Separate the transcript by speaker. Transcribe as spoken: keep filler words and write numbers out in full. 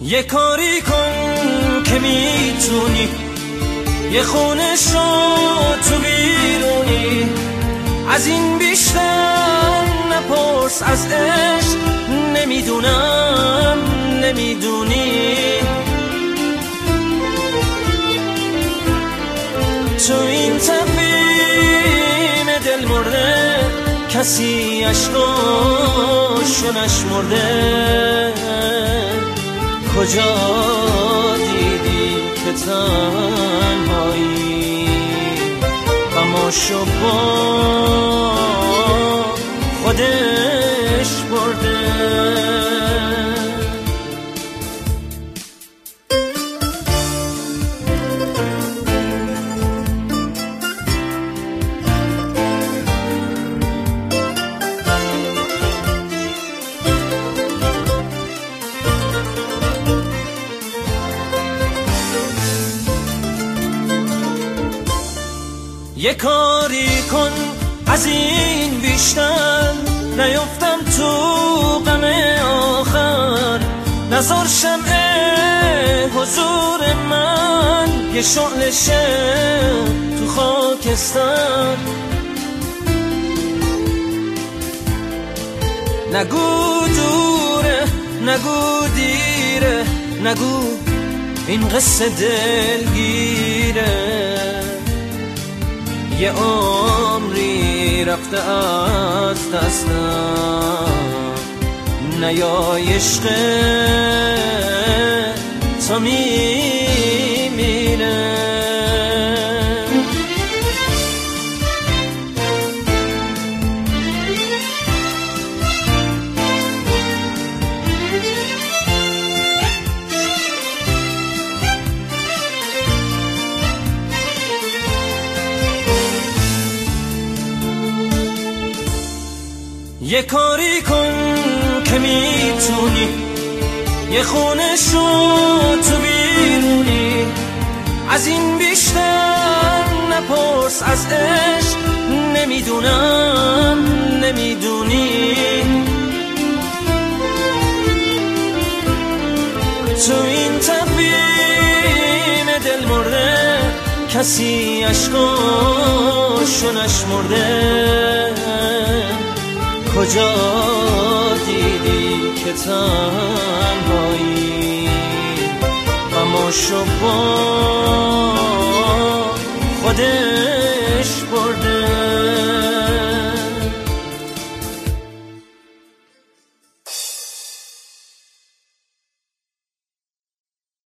Speaker 1: یه کاری کن که میتونی، یه خونه شو تو بیرونی، از این بیشتر نپرس از عشق، نمیدونم نمیدونی. تو این تقویم دل مرده کسی عشقاشو نشمرده، کجا دیدی که تنهایی غماشو با خودش برده. یه کاری کن از این بیشتر نیفتم تو غم آخر، نذار شمع حضور من یه شعله شه تو خاکستر. نگو دوره نگو دیره، نگو این قصه دلگیره، یه عمری رفته از دستم، نیای عشق تو میمیره. یه کاری کن که میتونی، یه خونه شو تو بیرونی، از این بیشتر نپرس از عشق، نمیدونم نمیدونی. تو این تقویم دل مرده کسی عشقاشو نشمرده، کجا دیدی که تنهایی غماشو با